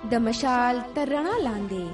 د مشال تر رڼا لاندې.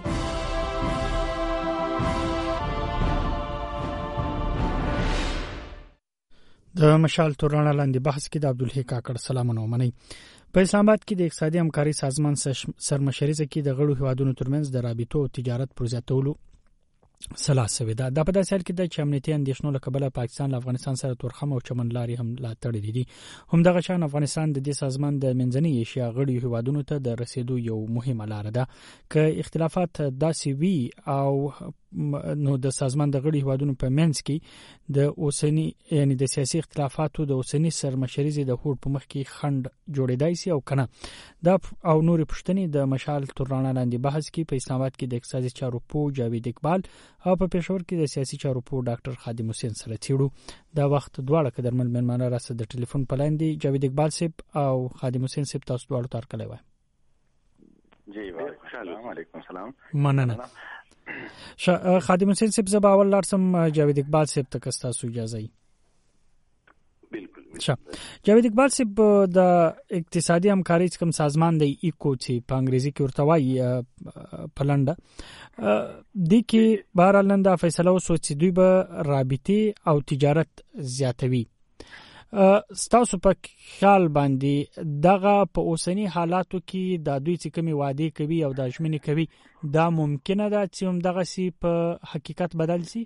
د مشال تر رڼا لاندې بحث کې د عبدالحی کاکړ سلامونه ومني. په اسلام آباد کې د اقتصادي همکاري سازمان سرمشري کې د غړو هیوادونو ترمنځ د رابطو او تجارت پر زیاتولو سلا سوي ده. د په داسې حال کې د امنیتي اندېښنو له کبله پاکستان له افغانستان سره تورخم او چمن لارې هم لا تړلې دي. همدغه شان افغانستان د دې سازمان د منځنۍ ایشیا غړو هیوادونو ته د رسیدو یو مهمه لار ده. که اختلافات داسې وي او نو د سازمان د غړو هیوادونو په منځ کې د اوسنی یعنی د سیاسي اختلافاتو د اوسنی سرمشري د هوډ په مخ کې خند جوړېدای شي او کنه. دا او نور پښتني د مشال تر رڼا لاندې بحث کې په اسلام آباد کې د اقتصادي چارو پوه جاوید اقبال او په پېښور کې د سیاسي چارو پوه ډاکټر خادم حسین سره تیړو. دا وخت دواړه قدرمن مېلمانه راسره د ټلیفون په لاندې جاوید اقبال صاحب او خادم حسین صاحب تاسو دواړو ته ورکړی وای. جی وعلیکم السلام. مننه. خادم حسین صاحب زبا اول لارسم جاوید اقبال صاحب ته کستاسو اجازه ای. بالکل. جاوید اقبال صاحب د اقتصادي همکاري کوم سازمان دی ایکو چې په انګریزي کې ورته وایي پلنډه د کې بهرحال نن دا فیصله وسو چې دوی به رابطه او تجارت زیاتوي. ستاسو په خیال باندې دغه په اوسنی حالاتو کې د دوی چې کومي وعده کوي او د ژمنې کوي دا ممکنه ده چې هم دغه سی په حقیقت بدل شي؟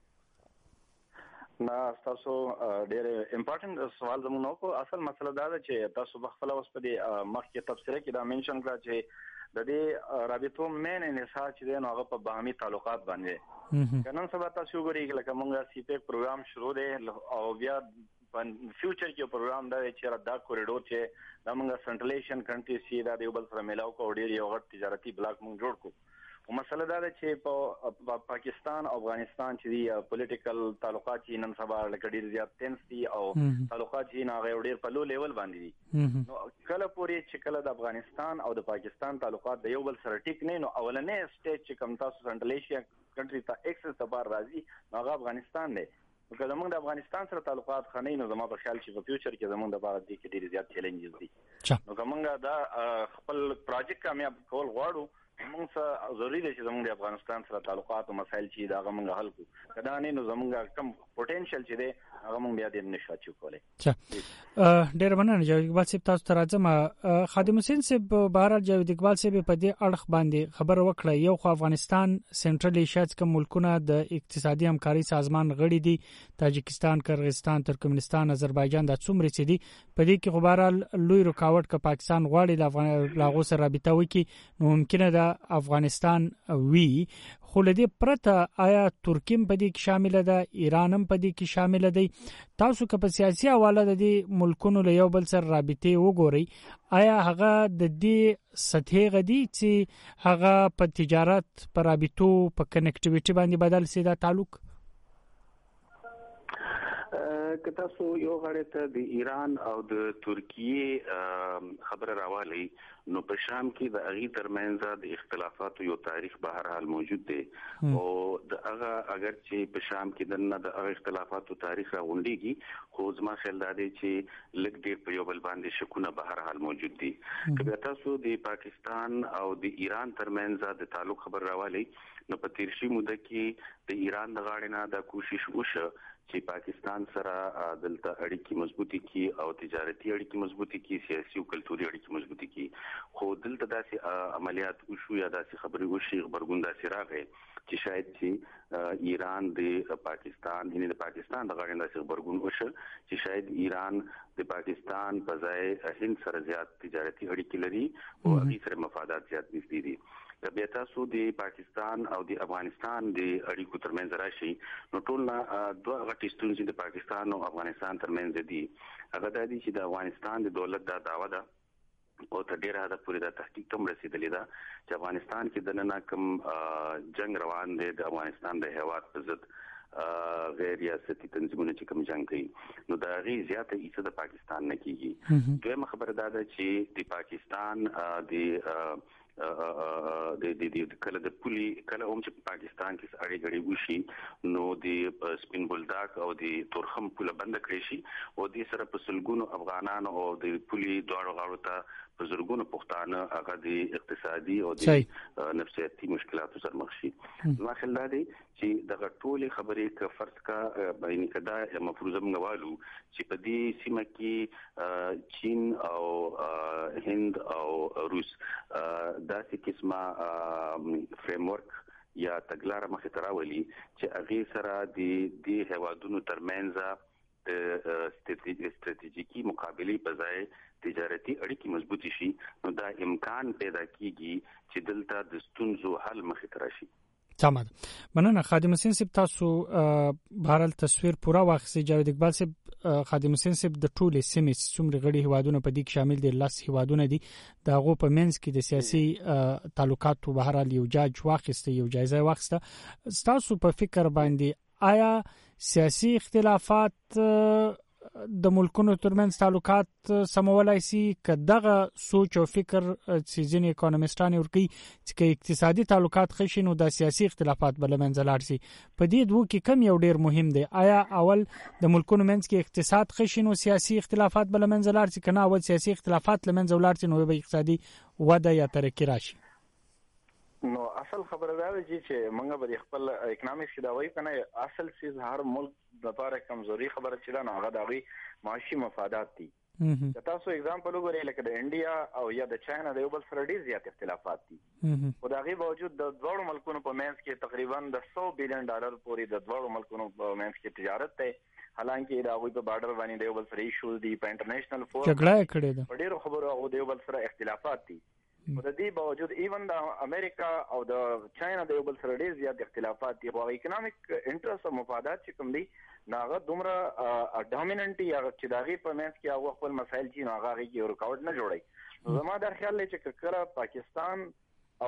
نه تاسو ډېر امپورټنت سوال زموږ کو اصل مسله دا ده چې تاسو بخپله اوس په دې مخکې تفسیر کې دا منشن کړه چې د دې رابطو مین انحصار چې دی نو هغه په باهمي تعلقات باندې کنن سبا تاسو وګورئ لکه موږ سی پی پروګرام شروع دی او بیا په فیوچر کې پروګرام دا چې دا کوریډور چې د موږ سنټرلیشن کنټری سی دا د بل سره ملاو کو ډیر یو غټ تجارتي بلاک موږ جوړ کو. او مسله دا ده چې په پاکستان او افغانستان چې پولیټیکل تعلقات چې نن سبا لکه ډیر زیات تنس دي او تعلقات چې نه ډیر په لو لیول باندې دي. نو کله پورې چې کله د افغانستان او د پاکستان تعلقات د یو بل سره ټیک نه نو اولنې سټیج چې کوم تاسو سنټرلیشن کنټری ته ایکسس لپاره راځي هغه افغانستان دی. که زمونږ د افغانستان سره تعلقات خنۍ نو زما په خیال چې په فیوچر کې زمونږ د لپاره دي کې ډېر زیات چیلنجز دي. نو که موږ دا خپل پروجیکټ کامیاب کول غواړو موږ څه ضروري دی چې زمونږ د افغانستان سره تعلقات او مسایل چې دا موږ حل کړو. کدا نه نو زمونږ کم پوتنشل چې دی هغه موږ بیا دې نشو اچیو کولای. ډېر مننه جاوید اقبال صاحب تاسو ته راځم. خادم حسین صاحب بهرحال جاوید اقبال صاحب په دې اړخ باندې خبر وکړه. یو خو افغانستان سنټرل ایشیا کې ملکونه د اقتصادي همکاري سازمان غړي دي، تاجکستان، قرغیزستان، ترکمنستان، آذربایجان د څومره چې دي په دې کې خو بهرحال لوی رکاوټ ک پاکستان غواړي د افغانستان سره رابطه وکړي نو ممکنه ده افغانستان وی. خو لدې پرته آیا ترکیم په دې کې شامل ده، ایران هم په دې کې شامل دی؟ تاسو که په سیاسي حواله د دې ملکونو له یو بل سره رابطه وګورئ آیا هغه د دې سطحې غدي چې هغه په تجارت، په رابطو، په کنیکټیویټي باندې بدل سي دا تعلق؟ که تاسو یو غړی ته د ایران او د ترکیه خبره راوالي نو په شام کې د اغي ترمنځ د اختلافاتو یو تاریخ به هر حال موجود دی او د هغه اگر چې په شام کې د اختلافاتو تاریخ راغونډيږي خو زما خیال دی چې لږ ډیر په یو بل باندې شکونه به هر حال موجود دي. که تاسو د پاکستان او د ایران ترمنځ د تعلق خبر راوالي نو په تیر شي موده کې د ایران د غاړې نه د کوشش وشو چې پاکستان سره دلته اړیکې مضبوطی کی او تجارتي اړیکې مضبوطی کی، سیاسي او کلتوري اړیکې مضبوطی کی. خو دلته داسې عملیات وشو یا داسې خبرې وشي خبرګون داسې راغی چې شاید چې ایران د پاکستان یعنی د پاکستان د غاړې داسې خبرګون وشو چې شاید ایران د پاکستان په ځای هند سره زیات تجارتي اړیکې لري او هغه سره مفادات زیات نږدې دي. بیا تاسو د پاکستان او د افغانستان د اړیکو ترمنځ راشي نو ټول دوه غټې ستونزې د پاکستان او افغانستان ترمنځ دي. هغه د دې چې د افغانستان د دولت د دعوه ده او تر ډیره حد پورې د تحقیق هم رسیدلې ده چې افغانستان کې د نن کوم جنگ روان دی د افغانستان د هیواد په ضد غیر ریاستي تنظیمونه چې کوم جنگ کوي نو دا غي زیاته ایسه د پاکستان نه کیږي. دویمه خبره دا ده چې د پاکستان د کله د پولي کله هم چې پاکستان کې اړې غړي وشي نو د سپین بولداک او د تورخم پوله بند کړی شي او د سره په سلګونو افغانانو او د پولي دوړو غاړو ته په زرګونو پښتانه هغه د اقتصادي او د نفسیاتي مشکلاتو سره مخ شي. ما خیال دی چې دغه ټولې خبرې ک فرض کا بیني کدا مفروضه موږ چې په دې سیمه کې چین او هند او روس داسې قسمه فریم ورک یا تګلاره مخې ته راولي چې هغه سره د هیوادونو ترمنځ استراتیژیکي مقابله په ځای تجارتي اړیکې مضبوطی شي نو دا امکان پیدا کیږي چې دلته د ستونزو حل مخې ته راشي. تمام. مننه خادم حسین صاحب، تاسو بهرال تصویر پورا واخیستی. جاوید اقبال صاحب، خادم حسین صاحب د ټولې سیمې څومره غړي هیوادونه په دې کې شامل دي، 10 هیوادونه دي. د هغو په منځ کې د سیاسي تعلقاتو بهرال یو جاج واخیسته، یو جایزه واخیسته. تاسو په فکر باندې آیا سیاسي اختلافات د ملکونو ترمنځ تعلقات سمولای شي که دغه سوچ او فکر چې ځینې اکونومیستان ورکی چې اقتصادي تعلقات خشي نو د سیاسي اختلافات بل منځ لاړ شي؟ په دې دوه کې کم یو ډیر مهم دی؟ آیا اول د ملکونو منځ کې اقتصاد خشي نو سیاسي اختلافات بل منځ لاړ شي، کنه اول سیاسي اختلافات لمنځه ولاړ شي نو به اقتصادي وده یا ترقی راشي؟ نو اصل خبره دا چې موږ به خپل اکونومیکس دا وایو کنه اصل چیز هر ملک د لپاره کمزوري خبره چې دا نه هغه دغه معاشي مفادات دي. تاسو اگزامپل وګورئ لکه د انډیا او یا د چاینا د یو بل سره ډیر زیات اختلافات دي. خو دا غي باوجود د دوه ملکونو په منځ کې تقریبا د $100 بلین پورې د دوه ملکونو په منځ کې تجارت ته، حالانکه دا غوي په بارډر باندې د یو بل سره ایشوز دي، په انټرنیشنل فورم جګړه کړې ده، په ډیرو خبرو او د یو بل سره اختلافات دي. د دې باوجود ایون د امریکا او د چاینا د یو بل سره ډیر زیات اختلافات دي. خو اکونومیک انټرست او مفادات چې کوم دي ناغه دومره ډومیننټ یا چې داغي په منځ کې هغه خپل مسایل چې ناغه کې یو رکاوټ نه جوړي. نو زما در خیال دی چې کله پاکستان او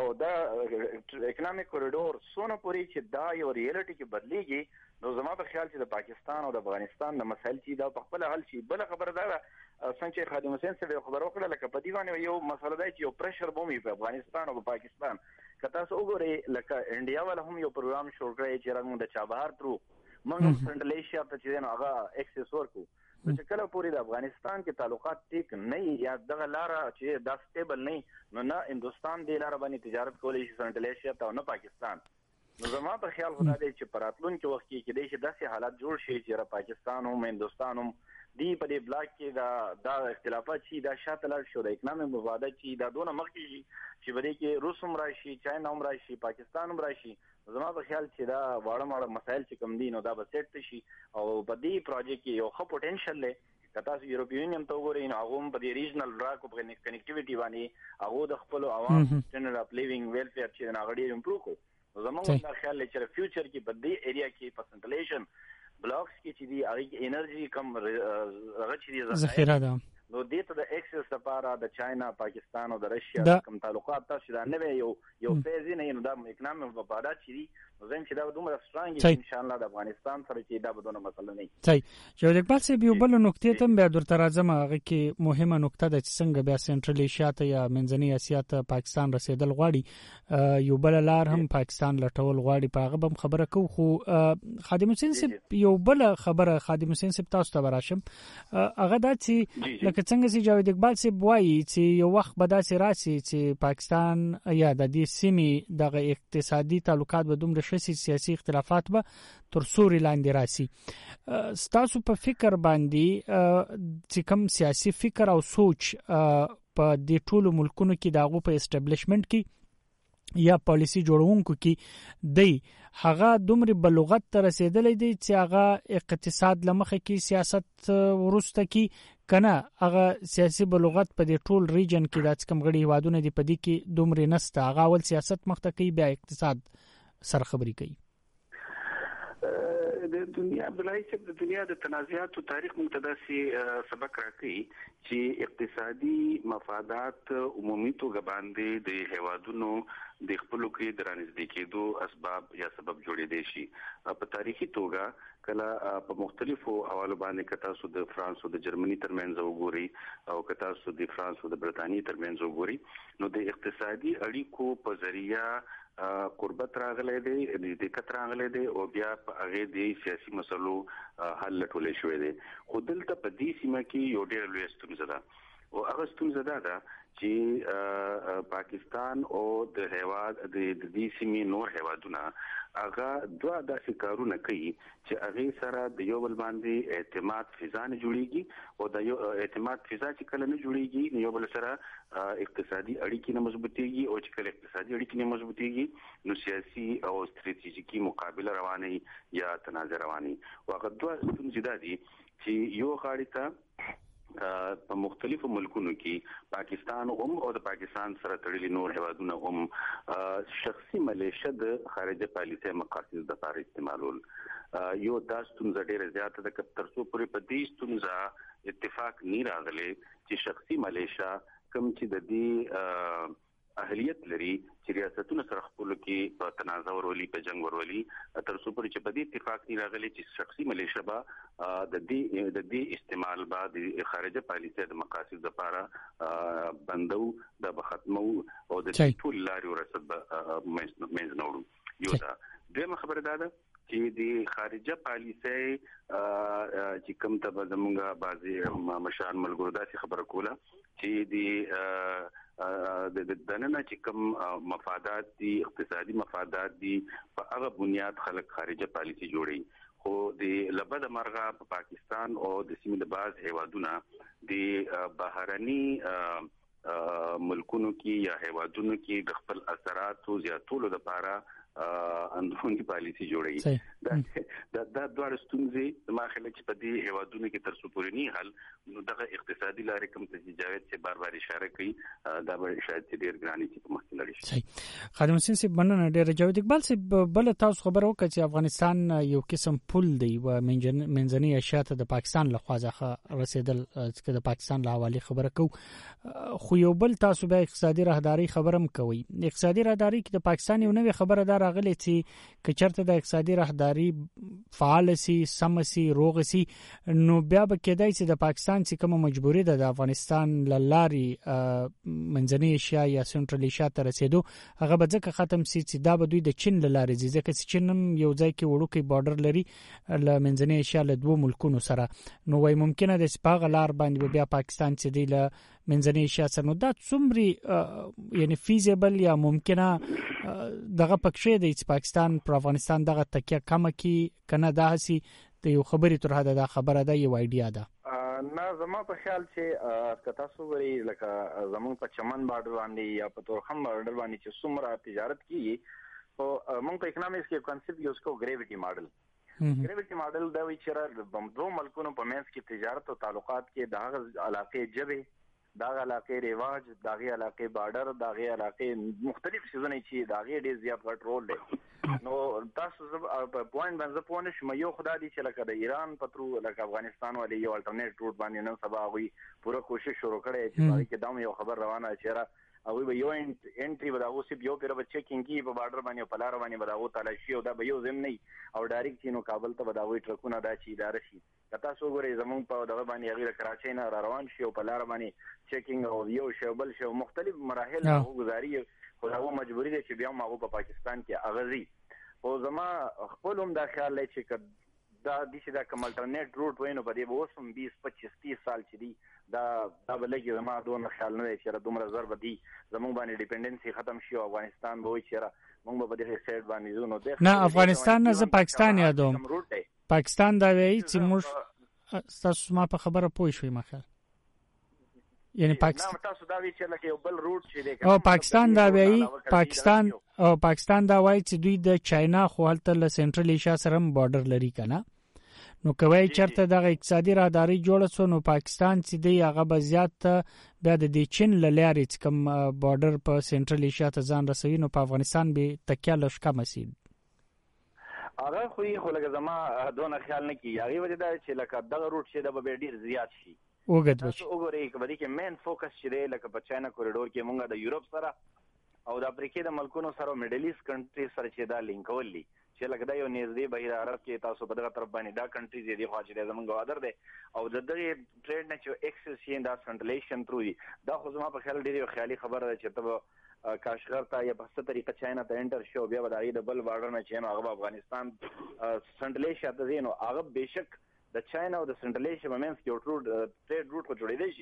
د اکونومیک کوریډور سونه پوری چې دا یو ریالټي کې بدلیږي نو زما په خیال چې د پاکستان او د افغانستان د مسایل چې دا په خپل حل شي. بل خبره دا څنګه خادم حسین صاحب خبرو کړل لکه په دې باندې یو مسله ده چې یو پریشر بومي په افغانستان او په پاکستان کته سو وګورئ لکه انډیا ول هم یو پروګرام شروع کړی چې رنګ د چابهار ترو موږ سنټرل ایشیا ته چې نو هغه ایکسس ورکو چې کله پوری د افغانستان کې تعلقات ټیک نه یا دغه لار چې دا سټیبل نه نو هندستان د لار باندې تجارت کولی شي سنټرل ایشیا ته نه پاکستان. نو زما په خیال خدا دی چې پراتلون کې وخت کې د داسې حالات جوړ شي چې پاکستان او هندستان هم دی په دې بلاک کې دا اختلافات شي دا شاته لاړ شو د اکونومیک مفادات چې دا دونه مخکې شي چې بده کې روس هم راشي، چاینا هم راشي، پاکستان هم راشي. زما په خیال چې دا واړه مسایل چې کوم دي نو دا به سیټ شي او په دې پروژې کې یو ښه پوتنشل لري. کته یورپی یونین ته وګورئ نو هغه په دې ریجنل راکو په کنیکټیویټي باندې هغه د خپل عوام سټینډرډ اف لیوینګ ویلفیر چې ناغړي امپروو کو. زموږ د خیال لري چې فیوچر کې په دې ایریا کې پرسنټیلیشن بلاکس کې چې دی هغه انرژي کم هغه چې ذخیره ده نو دې ته د ایکسس لپاره د چاینا، پاکستان او د رشیا کوم تعلقات تاسو دا نه یو فیز نه دا اکونومیک مفادات چې نو زم چې دا دومره سترانګ ان شاء الله د افغانستان سره چې دا بدونه مسله نه. صحیح. جوړ اقبال صاحب یو بل نقطه ته بیا درته راځم، هغه کې مهمه نقطه ده چې څنګه بیا سنټرل ایشیا ته یا منځنۍ اسیا ته پاکستان رسیدل غواړي، یو بل لار هم پاکستان لټول غواړي، په هغه هم خبره کو. خو خادم حسین صاحب یو بل خبره خادم حسین صاحب تاسو ته براشم، هغه دا چې لکه څنګه چې جاوید اقبال صاحب وایي چې یو وخت به داسې راشي چې پاکستان یا د دې سیمې دغه اقتصادي تعلقات به دومره شي سیاسي اختلافات به تر سوري لاندې راشي. ستاسو په فکر باندې چې کوم سیاسي فکر او سوچ په دې ټولو ملکونو کې دغه په اسټابلیشمنت کې یا پالیسی جوړونکو کې دی هغه دومره بلوغت ته رسیدلې دی چې هغه اقتصاد لمخه کې سیاست ورسته کې کنه هغه سیاسي بلوغت په دې ټول ریجن کې د کم غړي هوادونه دی په دې کې دومره نسته، هغه ول سیاست مخته کوي بیا اقتصاد سره خبري کوي. د دنیا بلای چې د دنیا د تنازعاتو تاریخ مقتدسي سبق راکړي چې اقتصادي مفادات عمومي توګه باندې د هیوادونو د خپلو کې درانځدي کېدو اسباب یا سبب جوړېدي شي. په تاریخي توګه کله په مختلفو حوالو باندې کتا سو د فرانس او د جرمني ترمنځ وګوري او کتا سو د فرانس او د برتانیې ترمنځ وګوري نو د اقتصادي اړیکو په ذریعہ قربت راغلي دي د کتر راغلي دي او بیا په هغه د سیاسي مسلو حل لټول شوې دي. خو دلته په دې سیمه کې یو ډېر لوی ستونزه ده او هغه ستونزه ده چې پاکستان او د هیواد د دې سیمې نور هیوادونه هغه دوه داسې کارونه کوي چې هغه سره د یو بل باندې اعتماد فضا نه جوړیږي او د یو اعتماد فضا چې کله نه جوړیږي یو بل سره اقتصادي اړیکې نه مضبوطیږي او چې کله اقتصادي اړیکې نه مضبوطیږي نو سیاسي او ستراتیژیکي مقابله رواني یا تنازع رواني واغه دوه ستونزې دي چې یو غاړي ته په مختلفو ملکونو کې پاکستان او د پاکستان سره تړلي نور هیوادونه شخصي ملیشه د خارجه پالیسۍ مقاصد د لپاره استعمالول یو تاسو څنګه ډېر زیات د ترڅو پورې په دې څنګه اتفاق نه راغلی چې شخصي ملیشه کوم چې د دې اهلیت لري چې ریاستونو سره خپل کې په تنازع ورولي په جنگ ورولي تر څو پورې چې په دې اتفاق نه راغلي چې شخصي ملیشه به د دې استعمال بعد خارجه پالیسۍ د مقاصد لپاره بندو د ختمو او د ټول لاري ورسد مېز نوړو یو دا دغه خبره ده چې د خارجه پالیسۍ چې کوم ته زمونږه بعضي مشان ملګرو داسې خبره کوله چې د دننه چې کوم مفادات دي اقتصادي مفادات دي په هغه بنیاد خلک خارجه پالیسي جوړي خو د لبد مرغه په پاکستان او د سیمې د باز هیوادونه د بهرني ملکونو کې یا هیوادونو کې د خپل اثراتو زیاتولو لپاره اندرونی پالیسي جوړي دا دوه ستونزې ما خلک چې په دې هیوادونو کې تر څو پورې نه حل نو دغه اقتصادي لارې کوم ته جاوید چې بار اشاره کوي دا به شاید ډېر ګراني چې په مخکې لري شي خادم حسین صاحب مننه ډېر جاوید اقبال صاحب بل تاسو خبر وکړه چې افغانستان یو قسم پول دی و منځنۍ اشیا ته د پاکستان لخوا ځخه رسیدل چې د پاکستان له حواله خبره کو خو یو بل تاسو به اقتصادي راهداري خبرم کوي اقتصادي راهداري کې د پاکستان یو نوې خبره ده راغلی چې کچرته د اقتصادي راهداري فعال سي سمسي روغ سي نو بیا به کېدای چې د پاکستان چې کوم مجبوري ده د افغانستان لاري منځنۍ اشیا یا سنټرل ایشیا ته رسیدو هغه به ځکه ختم سي چې دا به دوی د چین لاري ځکه چې چین یو ځای کې وړوکی بارډر لري ل منځنۍ ایشیا له دوه ملکونو سره نو وای ممکنه د سپاغ لار باندې بیا پاکستان چې دی له منځنۍ ایشیا سره نو دا څومره یعنی فیزیبل یا ممکنه دغه پکښې دی چې پاکستان پر افغانستان دغه تکیه کم کی کنه دا هسي د یو خبرې تر حده دا خبره ده یو ایډیا ده نه زما په خیال چې کتا سو وری لکه زمون په چمن بارډر باندې یا په تورخم بارډر باندې چې څومره تجارت کیږي او موږ په اکونومکس کې کانسپټ یوز کوو ګریویټي ماډل ګریویټي ماډل دا وی چې د دوه ملکونو په منځ کې تجارت او تعلقات کې دغه علاقې جبه دغه علاقې ریواج دغه علاقې بارډر دغه علاقې مختلف سيزونه چې دغه ډېر زیات غټ رول دی نو تاسو په پوینټ باندې پونه شم یو خدای دې چې لکه د ایران پترو لکه افغانستان ولې یو الټرنیټ روټ باندې نن سبا غوي پوره کوشش شروع کړي چې باندې کې دمو یو خبر روانه چیرې او به یو انټری بداغو سی یو پیر به چیکینګ کی په بارډر باندې په لار باندې بداغو تلاشي او دا به یو زم نه او ډایرکټ چینو کابل ته بداوي ټرکونه دا چی اداره شي کتا سو ګورې زمون په دغه باندې غیر کراچۍ نه روان شي او په لار باندې چیکینګ او یو شوبل شو مختلف مراحل او گزاري خو دا مجبوری دي چې بیا موږ په پاکستان کې اغزي او زما خپل هم دا خیال لري چې دا د چې دا کوم الټرنیټ روټ وینو په دې وسم 20-25-30 سال چې دی دا بلګي زما دوه خیال نه چې را دومره ضرب دي زموږ باندې ډیپندنسي ختم شي او افغانستان به وي چې موږ به د سیټ باندې زونو ده نه افغانستان نه زه پاکستان یادوم پاکستان دا وایي چې موږ تاسو ما په خبره پوه شوي مخه یعنی پاکستان تاسو دا وی چې لکه یو بل روټ چې دی او پاکستان دا وایي پاکستان دا وایي چې دوی د چاینا خو هلته له سنټرل ایشیا سره بارډر لري کنه نو کوي چرته د اقتصادي راهداري جوړه سو نو پاکستان چې دی هغه به زیات بیا د چین لاري چې کوم بارډر په سنټرل ایشیا ته ځان رسوي نو په افغانستان به تکیه لږ کم شي هغه خو لکه زما دونه خیال نه کی هغه وجه دا چې لکه دغه روټ چې د به ډیر زیات شي وګت بچ وګورئ کبدي کې مین فوکس چې دی لکه په چاینا کوریډور کې مونږه د یورپ سره او د افریقې د ملکونو سره میډل ایست کنټری سره چې دا لینکول دي چې لکه دا یو نږدې بهیر عرب کې تاسو په دغه طرف باندې دا کنټریز دي خو چې زمونږ وادر دي او د دغه ټریډ نه چې ایکسس یې دا سنټرلیشن تھرو دا خو زما په خیال ډیره خیالي خبره ده چې ته کاشغر ته یا په څه طریقه چاینا ته انټر شو بیا د هغه د بل بارډر نه چې هغه افغانستان سنټرلیشن ته زینو هغه بهشک د چاینا او د سنټرلیشن مومنټس یو ټریډ روټ کو جوړېدل شي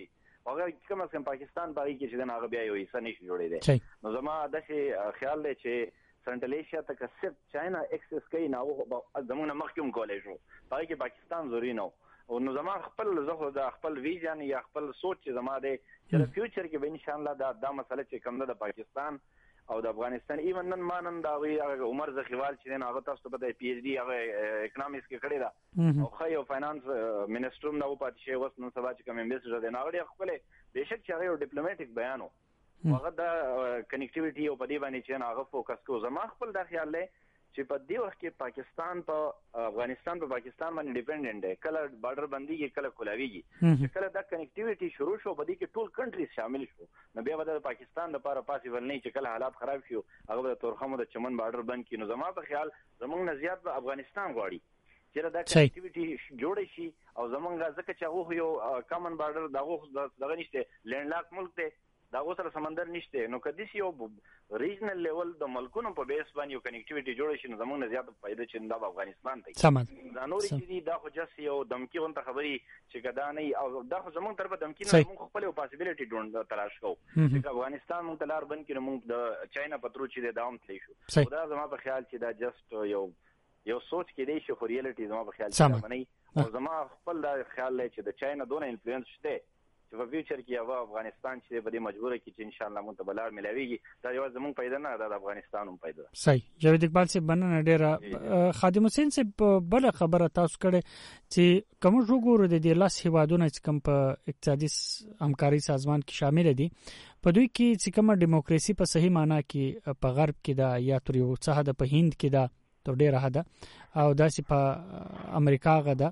هغه کوم څنګه پاکستان باندې کې چې هغه بیا یو حصہ نشي جوړېدی نو زما د شي خیال دی چې سنټرل ایشیا ته که صرف چاینا ایکسس کوي نو زمونږ مخکوم کولای شو پای کې پاکستان ضروري نه او نو زما خپل زخه د خپل ویژن یا خپل سوچ چې زما د چې فیوچر کې به ان شاء الله دا مسله چې کوم د پاکستان او د افغانستان ایون نن مانن دا وی عمر زخیوال چې نه هغه تاسو ته پی ایچ डी هغه اکونومکس کې کړی دا او خو فاینانس منسټر نو پاتې شي وس نن سبا چې کوم انویسټر دی نو هغه خپل بهشک چې هغه ډیپلوماټیک بیانو هغه د کنیکټیویټي او په دې باندې چې هغه فوکس کو زما خپل د خیال لې چې په دې وخت کې پاکستان په افغانستان په پاکستان باندې ډیپندنت دی کله بارډر بندي کې کله کولاویږي چې کله دا کنیکټیویټي شروع شو په دې کې ټول کنټریز شامل شو نو بیا د پاکستان لپاره پاسیبل نه چې کله حالات خراب شي هغه د تورخمو د چمن بارډر بند کړي نو زما په خیال زمونږ نه زیات په افغانستان غواړي چې دا کنیکټیویټي جوړ شي او زمونږ ځکه چې هغه یو کامن بارډر دغه نشته لینډ لاک ملک دی دا اوسره سمندر نشته نو کدي یو ریجنل لیول د ملکونو په بیس باندې یو کنیکټیویټي جوړ شي نو زموږ نه زیات فائدہ چې د افغانستان ته دا نور چې دا خو جس یو دمکی ونته خبري چې کدا نه او دا خو زموږ طرفه دمکی نه موږ خپل پاسیبিলিټي ډون تلاش کوو چې افغانستان موږ تلار بن کړو موږ د چاینا پترو چې د داوم تلی شو دا زما په خیال چې دا جست یو سوچ کې دی چې خو ریالټي زما په خیال چې باندې او زما خپل دا خیال لري چې د چاینا دونه انفلوئنس شته په فیوچر کې هغه افغانستان چې په دې مجبوره کې چې ان شاء الله مونږ ته بلار ملاويږي دا یو زموږ پیدا نه د افغانستان هم پیدا صحیح جاوید اقبال سے بننه ډیره خادم حسین سے بل خبره تاسو کړه چې کوم وګورو د دې لاس هوادونه چې کوم په اقتصادي همکاري سازمان کې شامل دي په دوی کې چې کوم دیموکراسي په صحیح معنی کې په غرب کې دا یا تر یو څه د په هند کې دا تر ډیره حدا او داسې په امریکا غدا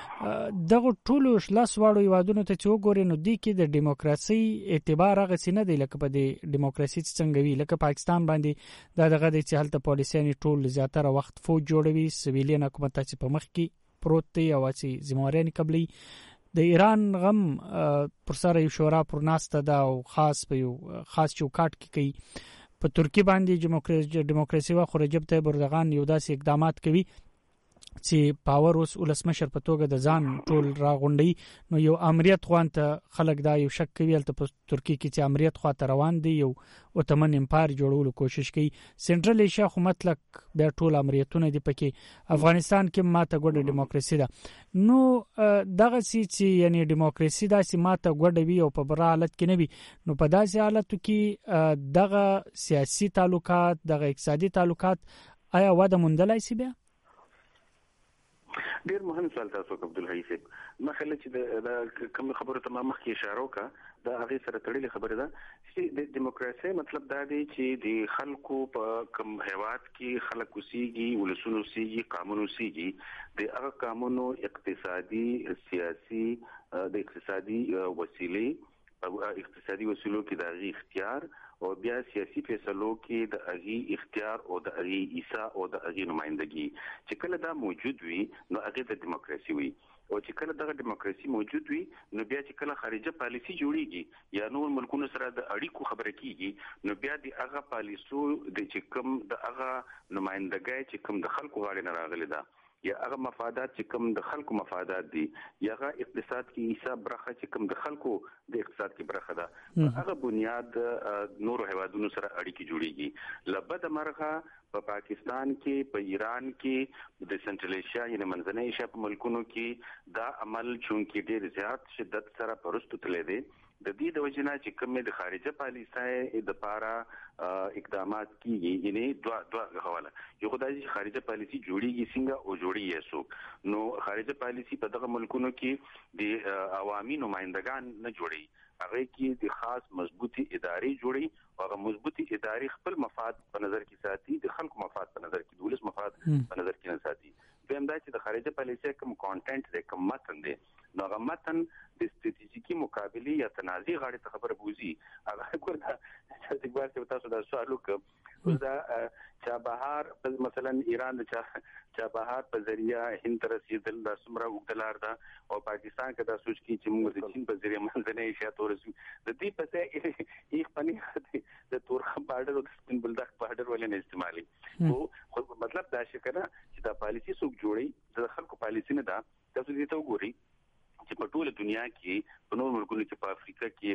دغه ټولو لاس واړو یوادونو ته چې وګوري نو دی کې د دیموکراسي اعتبار هغه څه دی لکه په دې دیموکراسي څنګه وی لکه پاکستان باندې دا دغه د چې هلته پالیسياني ټول زیاتره وخت فوج جوړوي سویلین حکومت چې په مخ کې پروت دی او چې ذمہواري قبلي د ایران غم پر سره یو شورا پر ناسته دا او خاص چوکاټ کې کوي په ترکی باندې دیموکراسي وا خو رجب طيب اردوغان یو داسې اقدامات کوي چې پاور اوس ولسمشر په توګه د ځان ټول راغونډي نو یو امریت خوان ته خلک دا یو شک کوي تل په ترکی کې چې امریت خوا ته روان دي یو اوتمن امپایر جوړولو کوشش کوي سنټرل ایشیا خو مطلق بیا ټول امریتونه دي پکې افغانستان کې ماته ګډه دیموکراسي ده نو دغه چې یعنی دیموکراسي داسې ماته ګډه وي او په بر حالت کې نه وي نو په داسې حالت کې دغه سیاسي تعلقات دغه اقتصادي تعلقات آیا واده موندلای شي بیا ډیر مهم سوال تاسو عبدالحی صاحب مخاله چې د کوم خبره ته ما مخکې اشاره وکړه دا هغه سره تړلې خبره ده چې د دیموکراسي مطلب دا دی چې د خلکو په کوم هیواد کې خلک اوسېږي ولسونو اوسېږي قانون اوسېږي د هغه قانونو اقتصادي سیاسي د اقتصادي وسیلې او اقتصادي وسیلو کې د هغه اختیار او بیا سیاسي فیصلو کې د هغه اختیار او د هغه ایسا او د هغه نمائندګي چې کله دا موجود وي نو هغه د دیموکراسي وي او چې کله دغه دیموکراسي موجود وي نو بیا چې کله خارجه پالیسي جوړیږي یا نور ملکونو سره د اړیکو خبره کیږي نو بیا د هغه پالیسو د چې کوم د هغه نمائندګي چې کوم د خلکو غاړه نه راغلي ده یا هغه مفادات چې کوم د خلکو مفادات دي یا هغه اقتصاد کې حساب برخه چې کوم د خلکو د اقتصاد کې برخه ده هغه بنیاد نور هیوادونو سره اړیکې جوړیږي لبد مرغه په پاکستان کې په ایران کې د سنټرل ایشیا یعنی منځنۍ ایشیا په ملکونو کې دا عمل چونکې ډیر زیات شدت سره پرستو تللی دی د دې د وجنه چې کومه د خارجه پالیسۍ د پاره اقدامات کیږي یعنی دوا حواله یو خدای چې خارجه پالیسي جوړیږي څنګه او جوړیږي سو نو خارجه پالیسي په دغه ملکونو کې د عوامي نمائندگان نه جوړي هغه کې د خاص مضبوطی ادارې جوړي او هغه مضبوطی ادارې خپل مفاد په نظر کې ساتي د خلکو مفاد په نظر کې د ولس مفاد په نظر کې نه ساتي دویم دا چې د خارجه پالیسۍ کوم کانټینټ دی کوم متن دی نو هغه متن د ستراتیژیکي مقابله یا تنازع غاړي ته خبره بوزي هغه ګوردا چې څنګه چې تاسو دا سوال وکړ دا چابهار مثلا ایران د چابهار په ذریعہ هند تر رسیدل د سمرا وګدلار دا او پاکستان کې دا سوچ کی چې موږ د چین په ذریعہ منځنۍ ایشیا تورسو د دې په څیر یو پني د تورخم بارډر او د سپین بلدک بارډر ولې نه استعمالي خو مطلب دا شي کنه چې دا پالیسی څوک جوړي د خلکو پالیسی نه دا تاسو دې ته وګورئ چې په ټوله دنیا کې په نور ملکونو کې په افریقا کې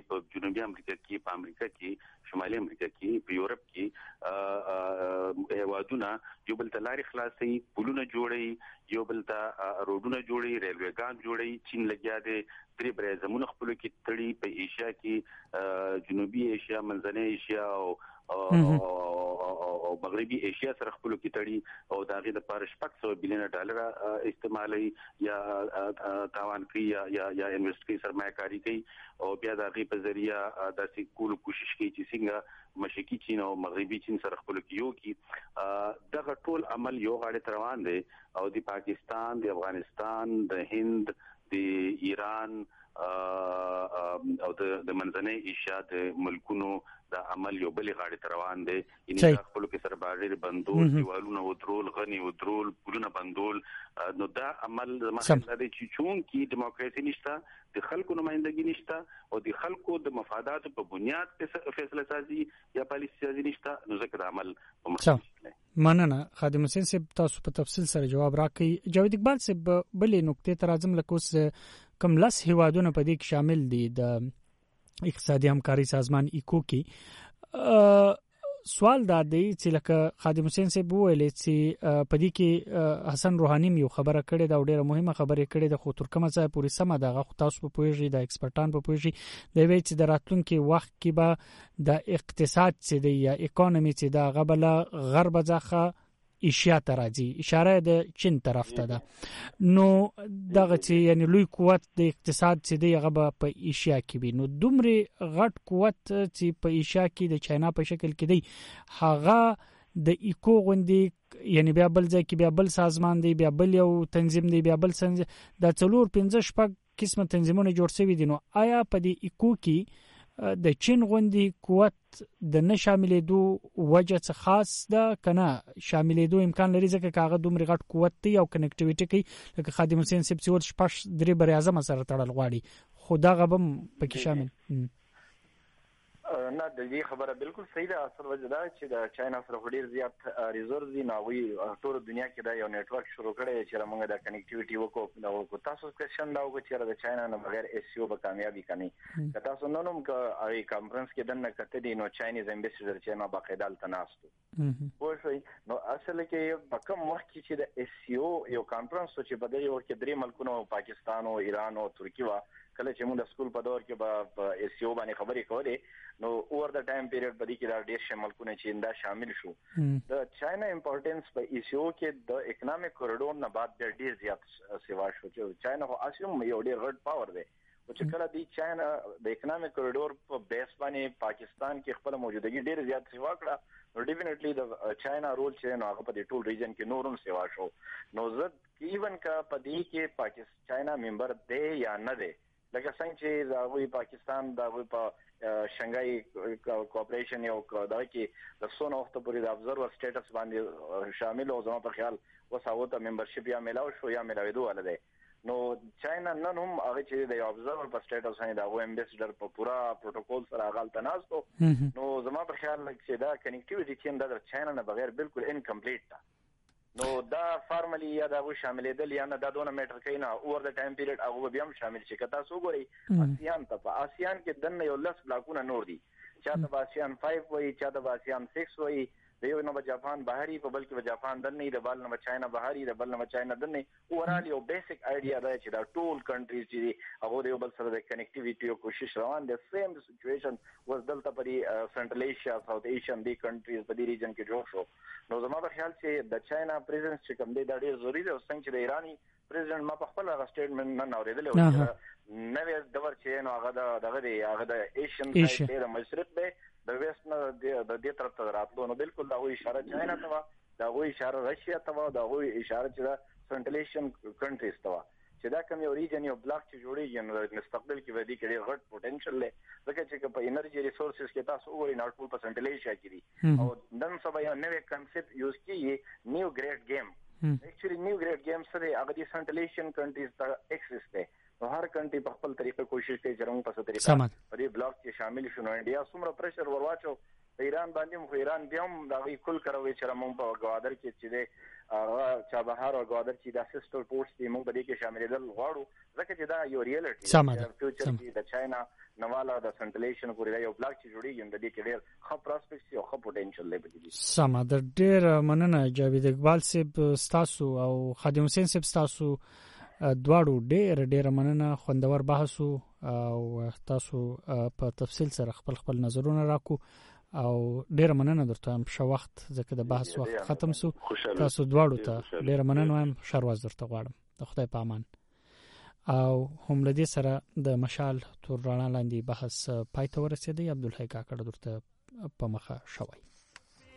هیوادونه یو بل ته لارې خلاصي، پلونه جوړي، یو بل ته روډونه جوړي، ریلویګان جوړي. چین لګیا دی 3 برې زمونه خپل کې تړي په ایشیا کې، جنوبي ایشیا، منځنۍ ایشیا او مغربي ایشیا سره خپل کې تړي او داغه د پاره $600 بلین استعمالي یا تاوان کوي یا انویسټ کوي، سرمایه کاری کوي او بیا داغه په ذریعہ د سکول کوشش کوي چې څنګه مشرقي چین او مغربي چین سره خپل کې یو کی دغه ټول عمل یو غاړه روان دي او د پاکستان، د افغانستان، د هند، د ایران او د منځنۍ ایشیا د ملکونو د عمل یو بل غاړه روان دي. ان خپل کې سره باندې بندول، دیوالونه ودرول، غني ودرول، پلونه بندول. نو دا عمل مخه د چون کې دیموکراسي نشته، د خلکو نمائندګي نشته او د خلکو د مفادات په بنیاد فیصله سازي یا پالیسي سازي نشته. نو ځکه د عمل په مخه مننه. خادم حسین صاحب تاسو په تفصیل سره جواب راکړئ. جاوید اقبال صاحب بلې نقطې ته راځم، لکه اوس کوم لس هیوادونه په دې کې شامل دي د اقتصادي همکاري سازمان ایکو کې. سوال دا دی چې لکه خادم حسین صاحب وویل چې په دې کې حسن روحاني یو خبره کړې دا ډیره مهمه خبره کړې د خو تر کومه ځای پورې سم ده، خو تاسو په پوهیږئ د ایکسپرټان په پوهیږئ د وی چې د راتلونکي وخت کې به د اقتصاد چې دی یا اکانومي چې دا غبله غرب ځخه ایشیا ته راځي، اشاره د چین طرف ته ده. نو دغه چې یعنی لوی قوت د اقتصاد چې دی هغه په ایشیا کې وي، نو دومره غټ قوت چې په ایشیا کې د چاینا په شکل کې دی، هغه د ایکو غوندي یعنی بیا بل ځای کې بیا بل سازمان دی، بیا بل یو تنظیم دی، بیا بل د 4-5 شپږ قسمه تنظیمونه جوړ شوي دي. نو آیا په دې ایکو کې د چین غوندي قوت د نه شاملېدو وجه څه خاص ده کنه شاملېدو امکان لري، ځکه کاغه دومره غټ قوت دی او کنیکټیویټي کوي لکه خادم حسین صاحب چې ول شپږ درې بر اعظم سره تړل غواړي، خدا غبم پکې شامل نه. د دې خبره بالکل صحیح ده. اصل وجه دا چې د چاینا سره ډیر زیات ریزورس دي، نو وی ټول دنیا کې دا یو نیټورک شروع کړي چې موږ د کنیکټیویټي وکړو. تاسو کوېشن دا وکړئ چې د چاینا نه بغیر اس سی او به کامیابی کوي. که تاسو نن هم که کانفرنس کې دنه کته دي، نو چاینیز امبیسډر چې ما باقاعده تناستو وښوي. نو اصل کې په کوم وخت کې چې د اس سی او یو کانفرنس چې په دې وخت کې 3 ملکونو پاکستان او ایران او ترکیه وا کله چې موږ د سکول په دور کې په اس سی او باندې خبرې کولې، نو اوور د ټایم پیریډ په دې کې دا ډېر شملکونه چې دا شامل شو. د چاینا امپورټنس په اس سی او کې د اکونومیک کوریډور نه بعد ډېر زیات سیوا شو چې چاینا خو اصلي یو ډېر غټ پاور دی او چې کله دی چاینا د اکونومیک کوریډور په بیس باندې پاکستان کې خپل موجودګي ډېر زیات سیوا کړه، نو ډیفینیټلی د چاینا رول چې نو هغه په دې ټول ریجن کې نورم سیوا شو. نو زه ایون کا په دې کې پاکستان چاینا ممبر دی یا نه دی، لکه څنګه چې دا پاکستان دا په شنګای کوآپریشن یو دا کې د سونه وخت پورې د ابزرور سټیټس باندې شامل او زموږ په خیال وساوته ممبرشپ یا ملاو شو یا ملاویدو ولده. نو چاینا نن هم هغه چې د ابزرور په سټیټس باندې دا امبیسډر په پورا پروتوکول سره غل تناستو. نو زموږ په خیال چې دا کنیکټیویټي چې د چاینا نه بغیر بالکل انکمپلیټ ده. نو دا فارملی یا دا شاملېدل یا نه دا دونه میټر کوي نه. اوور د ټایم پیریډ هغه بیا هم شامل شي. که تاسو وګورئ آسیان ته، په آسیان کې دنه یو 10 بلاکونه نور دي، چاته په آسیان 5 وایي، چاته په آسیان 6 وایي، د یو نه په جاپان بهري په بلکې په جاپان دنه د بل نه چاینا بهري د بل نه چاینا دنه. اوورال یو بیسیک آیډیا دا چې دا ټول کنټریز چې هغه د یو بل سره د کنیکټیویټي او کوشش روان دي. سیم سچويشن واز دلته په سنټرل ایشیا، ساوث ایشین دی کنټریز په دې ریجن کې جوړ شو. نو زما په خیال چې د چاینا پریزنس چې کوم دی دا ډیر ضروری دی. څنګه چې د ایرانی پریزیدنت ما په خپل سټیټمنټ نه اوریدل او نوې دور چې نو هغه د ایشین سایډ د مشرق دی د ویست نه د دې طرف ته راتلو. نو بالکل دا وایي اشاره چاینا ته و، دا وایي اشاره رشیا ته و، دا وایي اشاره چې د سنټرل ایشین کنټریز ته و چې دا کوم یو ریجن یو بلاک چې جوړیږي نو مستقبل کې ودی کې ډېر غټ پوتنشل لري. ځکه چې په انرژي ریسورسز کې تاسو وګورئ نو ټول په سنټرل ایشیا کې دي او نن سبا یو نوې کنسپټ یوز کیږي نیو ګریډ گیم. ایکچولی نیو ګریډ گیم سره هغه د سنټرل ایشین کنټریز ته ایکسس دی. نو هر کنټری په خپل طریقه کوشش کوي چې موږ په څه طریقه په دې بلاک کې شامل شو. نو انډیا څومره پریشر ورواچو ایران باندې ایران بیا هم دا وی کول کروي چې موږ په غوادر کې چې د چابهار او غوادر چې د سیستر پورټس دی موږ به دې کې شامل دي غواړو ځکه چې دا یو ریالټي فیوچر کې د چاینا نواله د سنټریلیشن پورې یو بلاک چې جوړیږي د دې کې ډېر ښه پراسپیکټس او ښه پوتنشل دی. سم د ډېر مننه جاوید اقبال صاحب تاسو او خادم حسین صاحب تاسو دواړو ډېر مننه خوندور بحث او تاسو په تفصیل سره خپل نظرونه راکو او ډېر مننه درته هم شو وخت ځکه د بحث وخت ختم سو. تاسو دواړو ته ډېر مننه وایم شرواز درته غواړم د خدای په امان. او هم لدی سره د مشال تور رڼا لاندې بحث پای ته ورسېدی. عبدالحی کاکړ درته په مخه شوی.